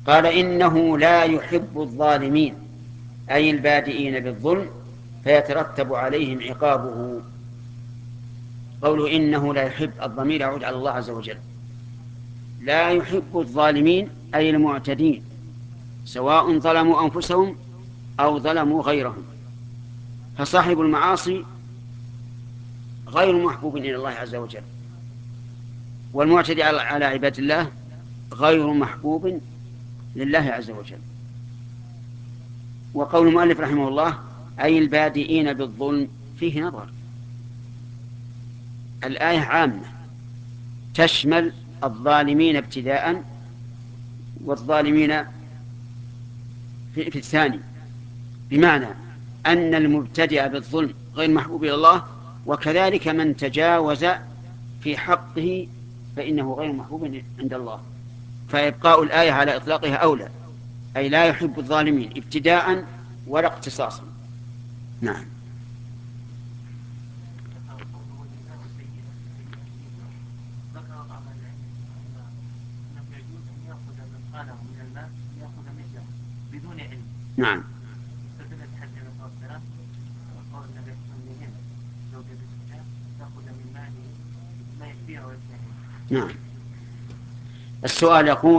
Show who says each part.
Speaker 1: قال إنه لا يحب الظالمين، أي البادئين بالظلم فيترتب عليهم عقابه. قوله إنه لا يحب، الضمير يعود على الله عز وجل. لا يحب الظالمين أي المعتدين، سواء ظلموا أنفسهم أو ظلموا غيرهم. فصاحب المعاصي غير محبوب إلى الله عز وجل، والمعتدي على عباد الله غير محبوب لله عز وجل. وقول المؤلف رحمه الله أي البادئين بالظلم فيه نظر. الآية عامة تشمل الظالمين ابتداء والظالمين في الثاني، بمعنى أن المبتدئ بالظلم غير محبوب إلى الله، وكذلك من تجاوز في حقه فإنه غير محبوب عند الله. فإبقاء الآية على إطلاقها أولى، أي لا يحب الظالمين ابتداء ولا اقتصاصا. نعم.
Speaker 2: ذكر بعض العلم أنه يجوز أن يأخذ من قاله من الماء يأخذ مثله بدون علم.
Speaker 1: نعم.
Speaker 2: استدل بحديث النبي صلى الله عليه وسلم وقول النبي صلى الله عليه وسلم زوجة الزكاة تأخذ من ماله ما يكفيها ويكفيها.
Speaker 1: نعم. السؤال يقول